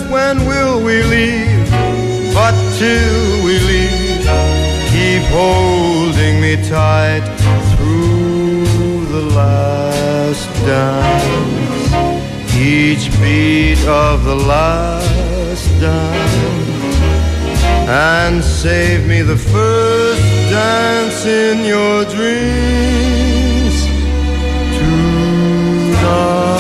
when will we leave? But till we leave, keep holding me tight through the last dance, each beat of the last dance, and save me the first dance in your dreams tonight.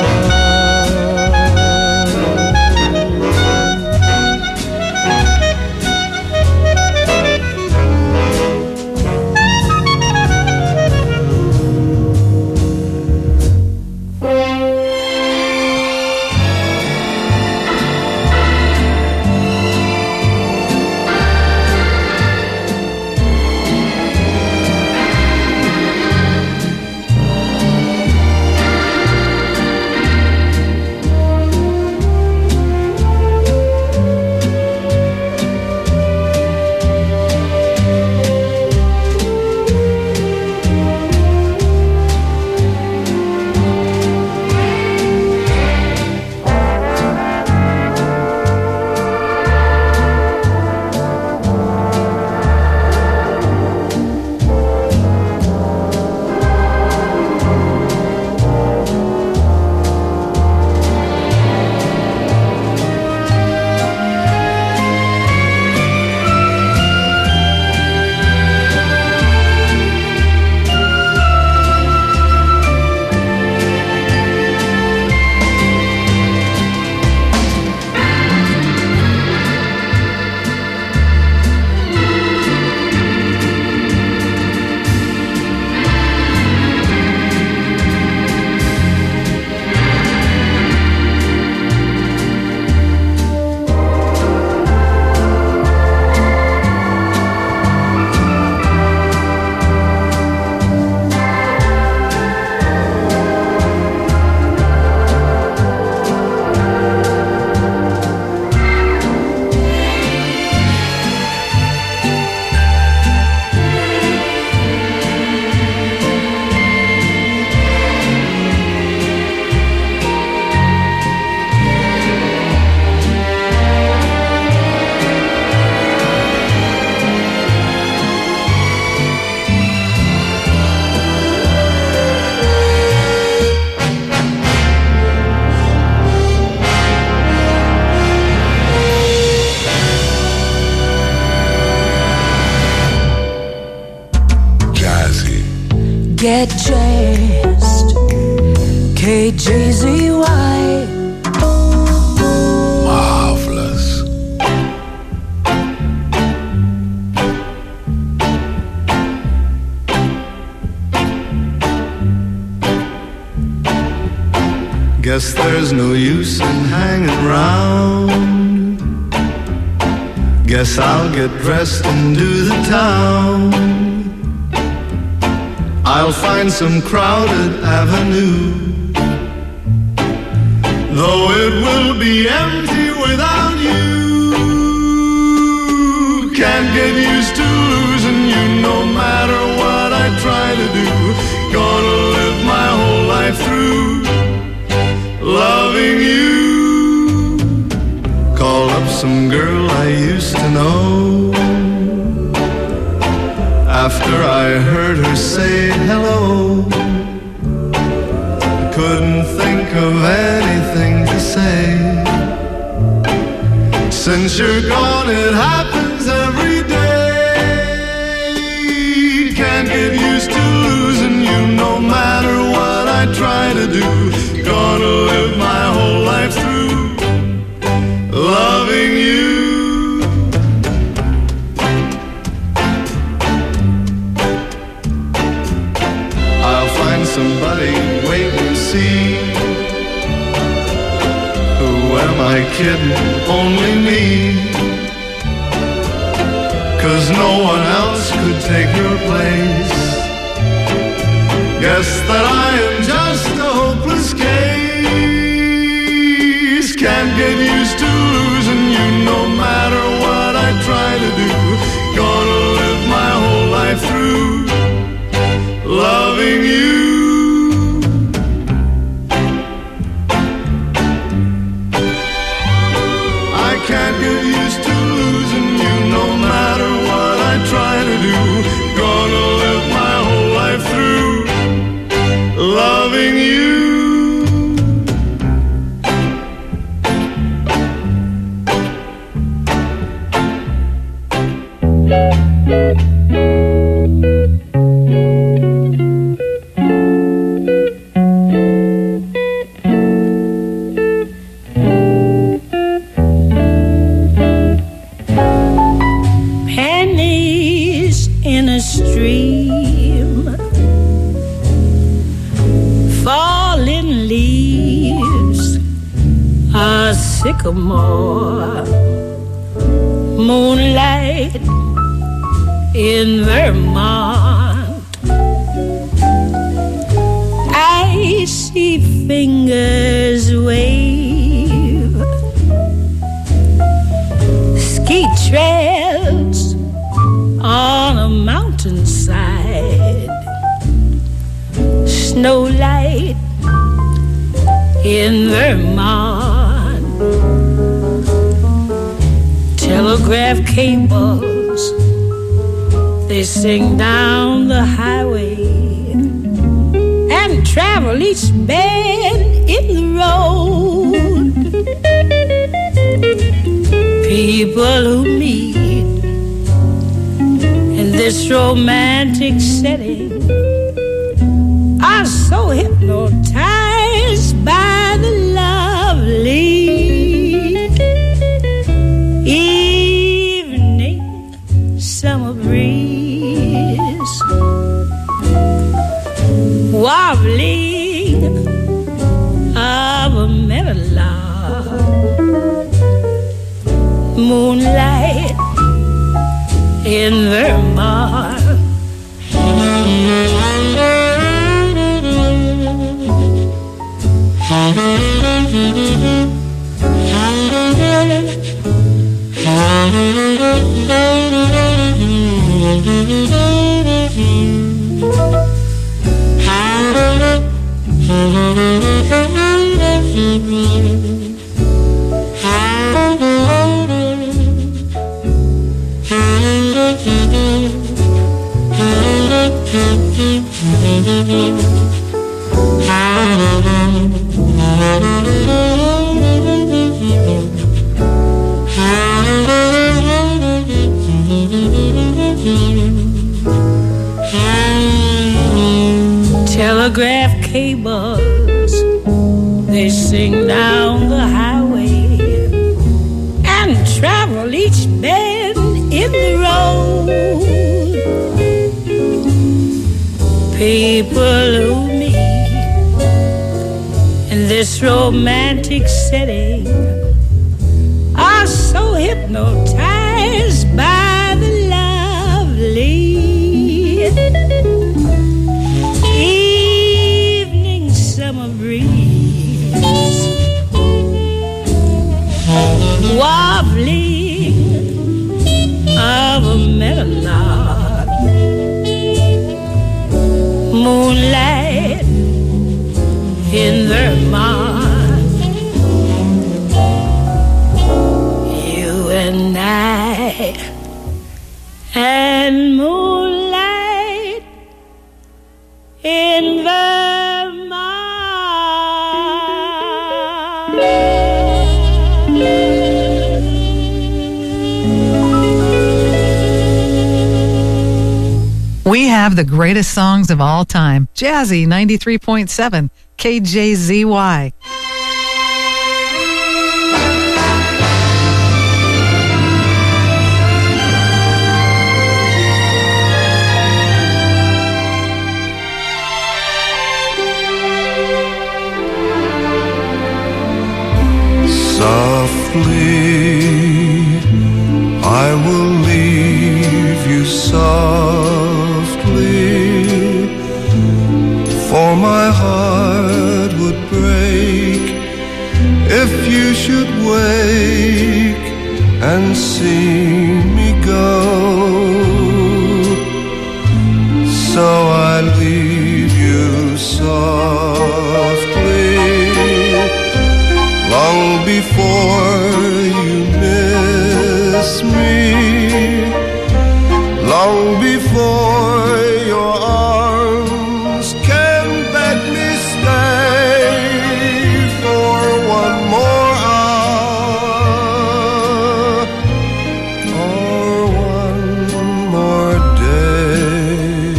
Get jazzed, KJZY. Marvelous. Guess there's no use in hanging round. Guess I'll get dressed and do the town. I'll find some crowded avenue, though it will be empty without you. Can't get used to losing you no matter what I try to do. Gonna live my whole life through loving you. Call up some girl I used to know. After I heard her say hello, I couldn't think of anything to say. Since you're gone, it happens every day. Can't get used to losing you no matter what I try to do. Gonna live my whole life through loving you. Somebody wait and see. Who am I kidding? Only me. 'Cause no one else could take your place. Guess that I am just a hopeless case. Can't get used to losing you no matter what I try to do. Gonna live my whole life through loving you. sycamore, moonlight in Vermont. I see fingers wave, ski trails on a mountainside, snowlight in Vermont. Telegraph cables, they sing down the highway and travel each bend in the road. People who meet in this romantic setting are so hypnotized by the lovely evening summer breeze, warbling of a meadowlark, moonlight in Vermont. Telegraph cables, they sing down the highway and travel each bend in the road. People who meet in this romantic setting are so hypnotized by the lovely evening summer breeze, wobbling of a meadowlark, moonlight in Vermont. You and I and moonlight in Vermont. We have the greatest songs of all time. Jazzy 93.7 KJZY. Softly, I will leave you softly, for my heart would break if you should wake and see me go. So I leave you softly, long before you miss me, long before your arms can beg me stay for one more hour or one more day.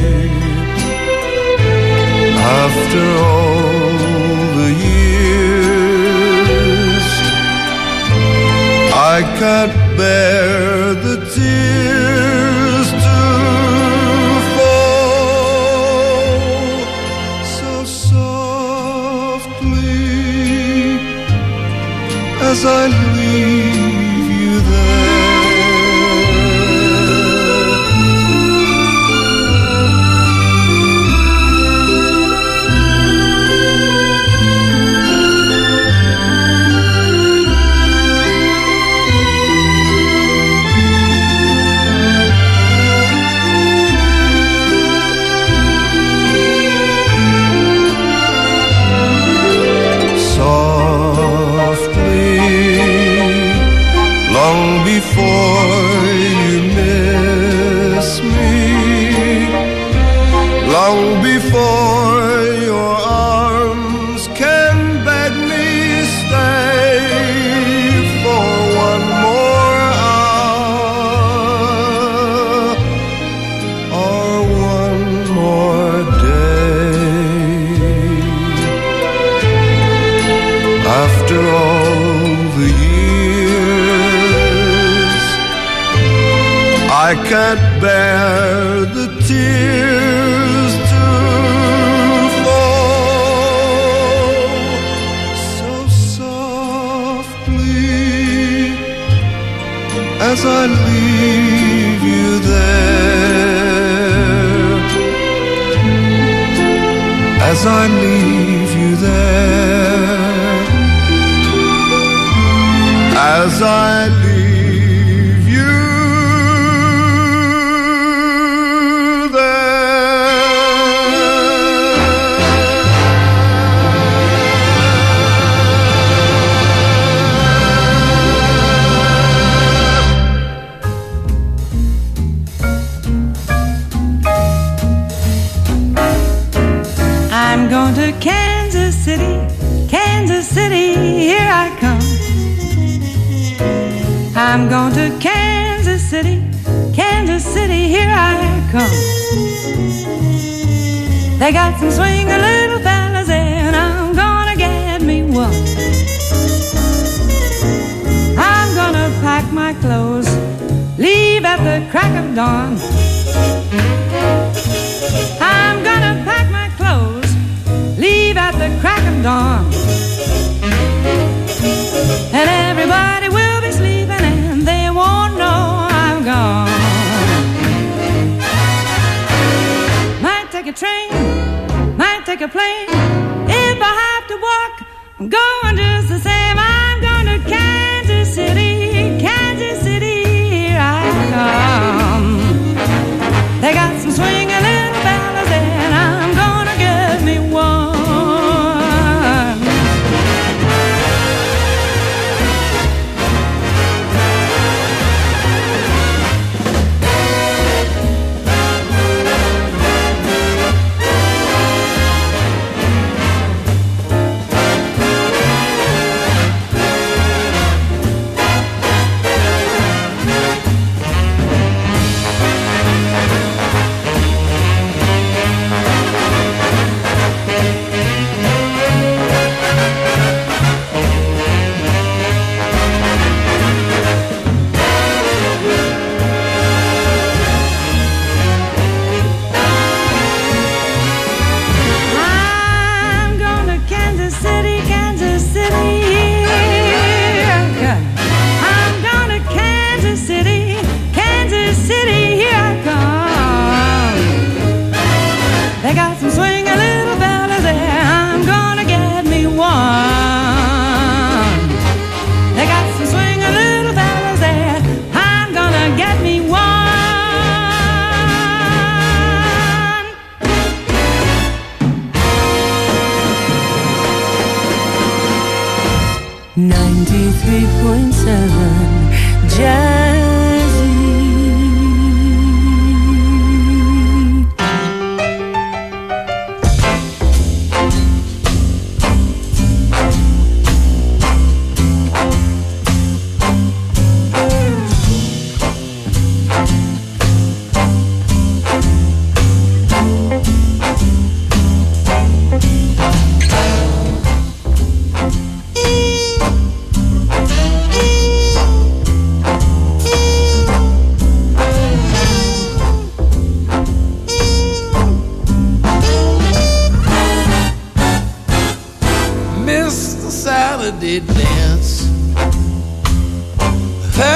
After all the years, I can't bear the tears to fall. So softly, as I leave you there. Before you miss me, long before your arms can beg me stay for one more hour or one more day. After all the years, I can't bear the tears to fall so softly as I leave you there, as I leave you there, as I leave you. I'm going to Kansas City, Kansas City, here I come. I'm going to Kansas City, Kansas City, here I come. They got some swinging little fellas there, and I'm gonna get me one. I'm gonna pack my clothes, leave at the crack of dawn. I'm gonna pack my clothes, leave at the crack of dawn. And everybody will be sleeping and they won't know I'm gone. Might take a train, might take a plane. If I have to walk, I'm going just the same. I'm going to Kansas City, Kansas City, here I come. They got some swinging little fellas there, and I'm gonna get me one.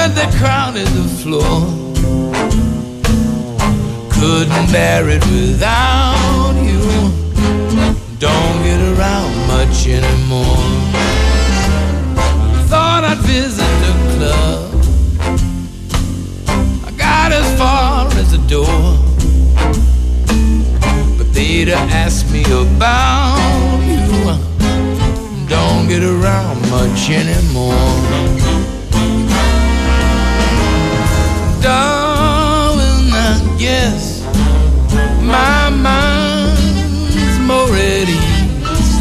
blood that crowded the floor. Couldn't bear it without you. Don't get around much anymore. Thought I'd visit the club. I got as far as the door, but they'd asked me about you. Don't get around much anymore. Darling, I guess my mind's more at ease,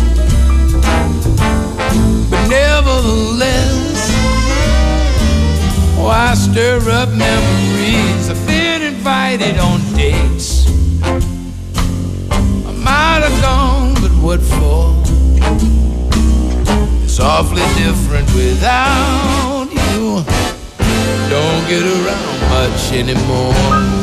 but nevertheless, I stir up memories. I've been invited on dates. I might have gone, but what for? It's awfully different without you. Don't get around much anymore.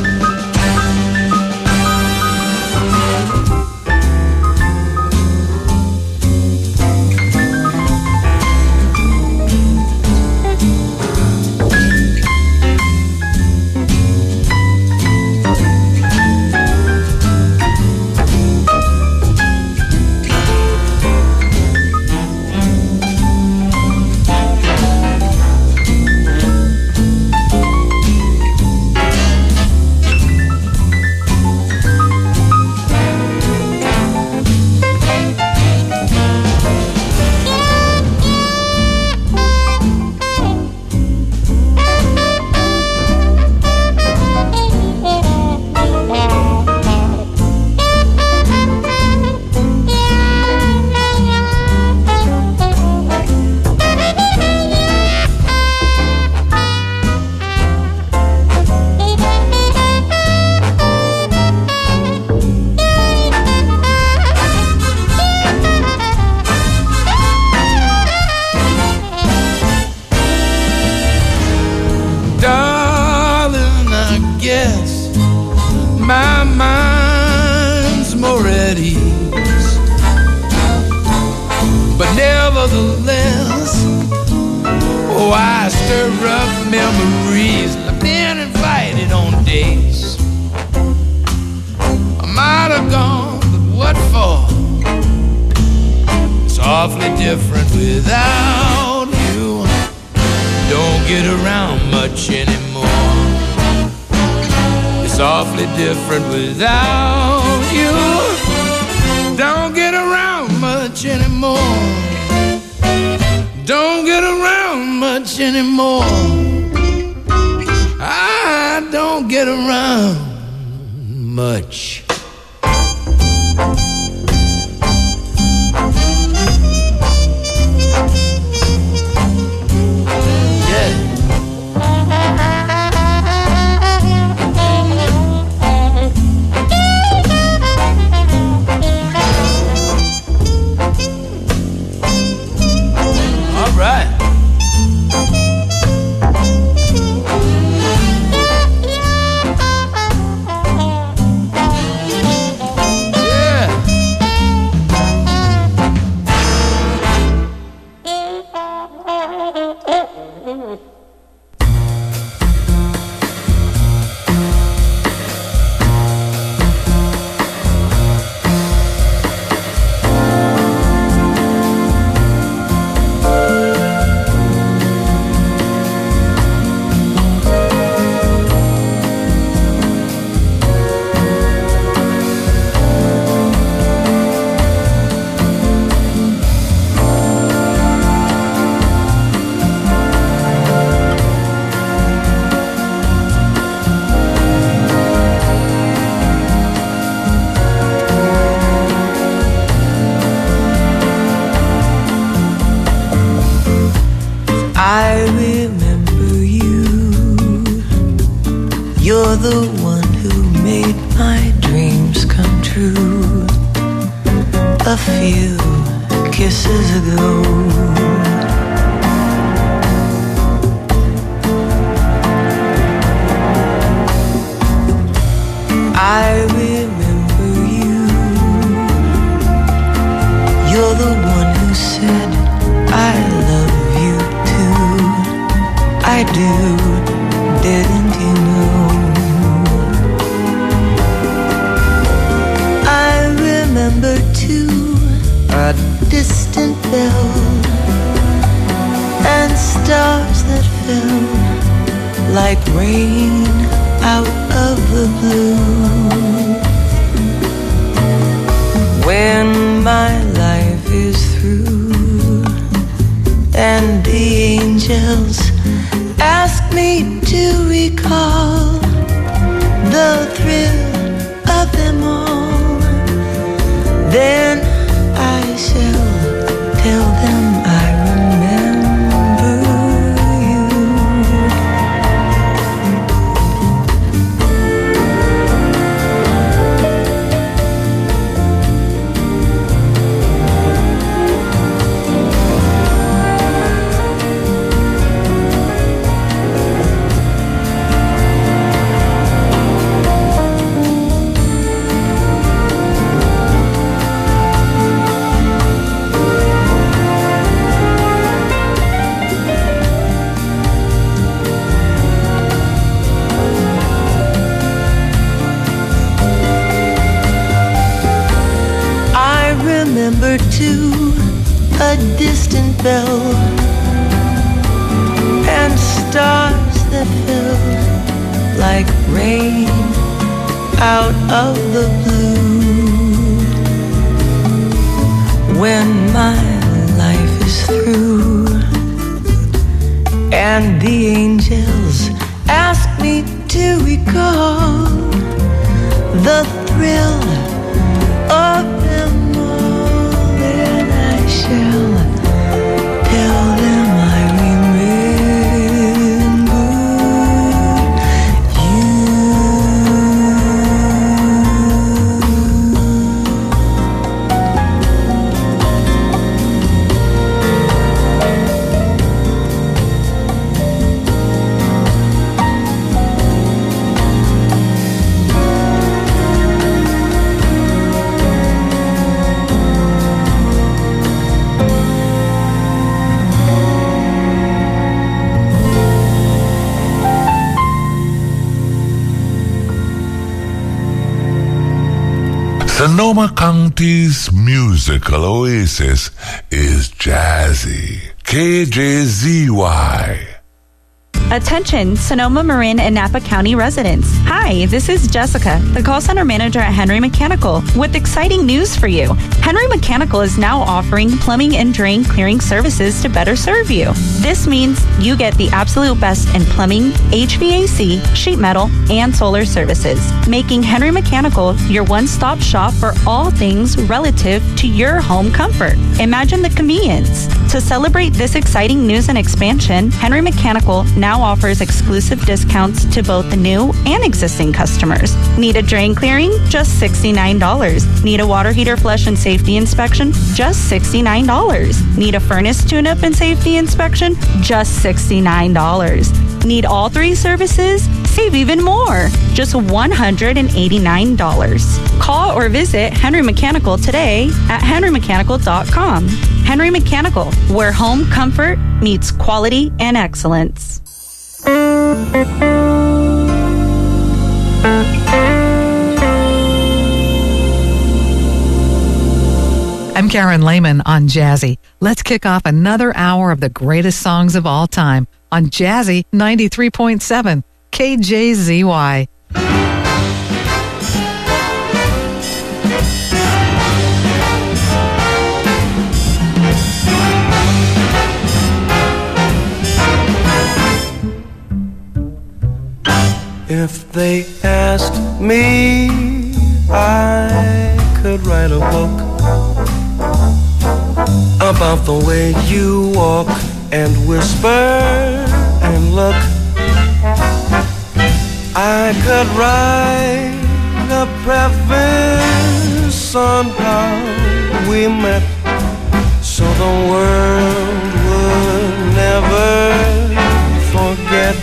My mind's more at ease, but nevertheless, I stir up memories. I've been invited on dates. I might have gone, but what for? It's awfully different without you. Don't get around much anymore. It's awfully different without you. Don't get around much anymore. Don't get around much anymore. I don't get around much. I remember you. You're the one who made my dreams come true. A few kisses ago, I remember you. You're the one who said I love you too. I do. didn't you know? I remember too a distant bell and stars that fell like rain out of the blue. When my life is through and the angels ask me to recall the thrill of them all, then I shall tell them I remember you. Remember too a distant bell and stars that fell like rain out of the blue. When my life is through and the angels ask me to recall the thrill of them all, then I shall tell them I remember you. Sonoma County's musical oasis is Jazzy. KJZY. Attention, Sonoma, Marin, and Napa County residents. Hi, this is Jessica, the call center manager at Henry Mechanical, with exciting news for you. Henry Mechanical is now offering plumbing and drain clearing services to better serve you. This means you get the absolute best in plumbing, HVAC, sheet metal, and solar services, making Henry Mechanical your one-stop shop for all things relative to your home comfort. Imagine the convenience. To celebrate this exciting news and expansion, Henry Mechanical now offers exclusive discounts to both the new and existing customers. Need a drain clearing? Just $69. Need a water heater flush and safety inspection? Just $69. Need a furnace tune-up and safety inspection? Just $69. Need all three services? Save even more. Just $189. Call or visit Henry Mechanical today at henrymechanical.com. Henry Mechanical, where home comfort meets quality and excellence. I'm Karen Lehman on Jazzy. Let's kick off another hour of the greatest songs of all time on Jazzy 93.7 KJZY. If they asked me, I could write a book about the way you walk and whisper and look. I could write a preface on how we met, so the world would never forget.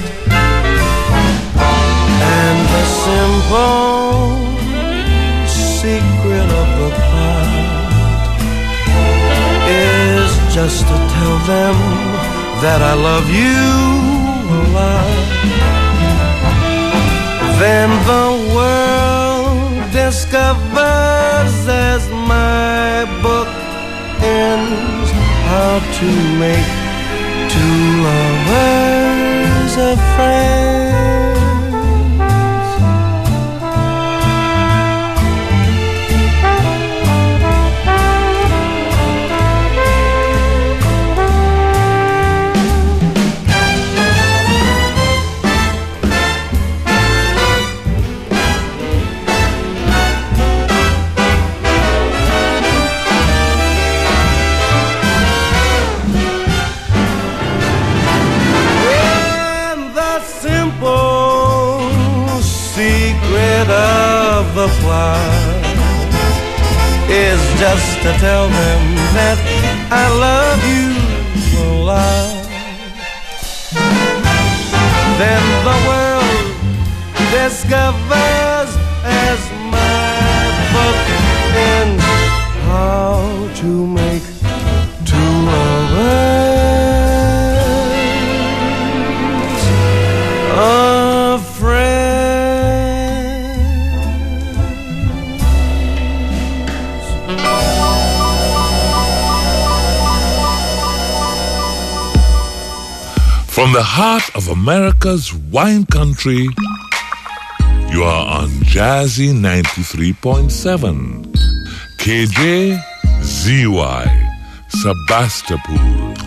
And the simple secret of the part is just to tell them that I love you a lot. Then the world discovers as my book ends how to make two lovers a friend. Of the flower is just to tell them that I love you a lot. Then the world discovers as my book ends how to make two lovers a friend. From the heart of America's wine country, you are on Jazzy 93.7. KJZY, Sebastopol.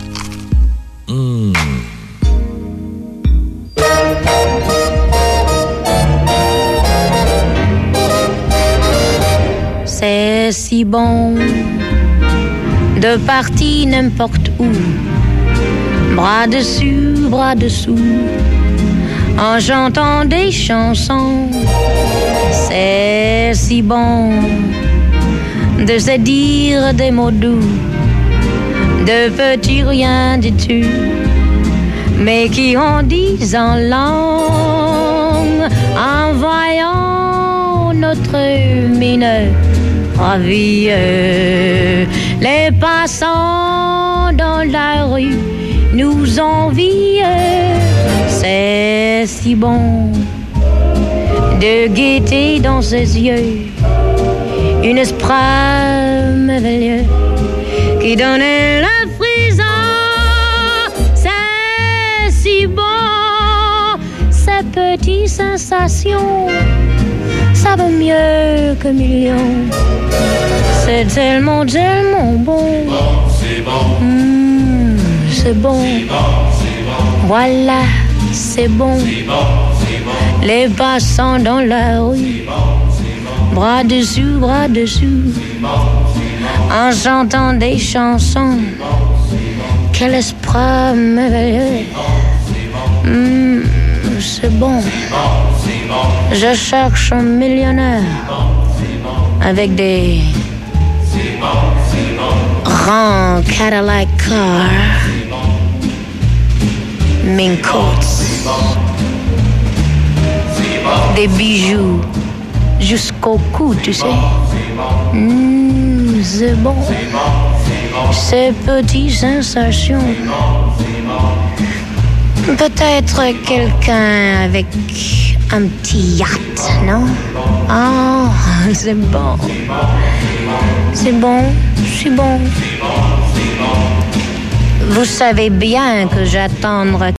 C'est si bon de partir n'importe où, bras dessus, bras dessous, en chantant des chansons. C'est si bon de se dire des mots doux, de petits rien du tout, mais qui en disent en langue, en voyant notre mine ravie. Les passants dans la rue nous envient. C'est si bon de guetter dans ses yeux une esprit merveilleux qui donne le frisson. C'est si bon, ces petites sensations, ça vaut mieux que millions. C'est tellement, tellement bon. C'est bon. C'est bon. Voilà, c'est bon. Les passants dans la rue, bras dessus, en chantant des chansons. Quel esprit merveilleux. C'est bon. Je cherche un millionnaire avec des grands Cadillac cars, mink coats, des bijoux jusqu'au cou, tu sais. C'est bon. Ces petites sensations. Peut-être quelqu'un avec un petit yacht, non? Oh, c'est bon. C'est bon, c'est bon. Vous savez bien que j'attendrai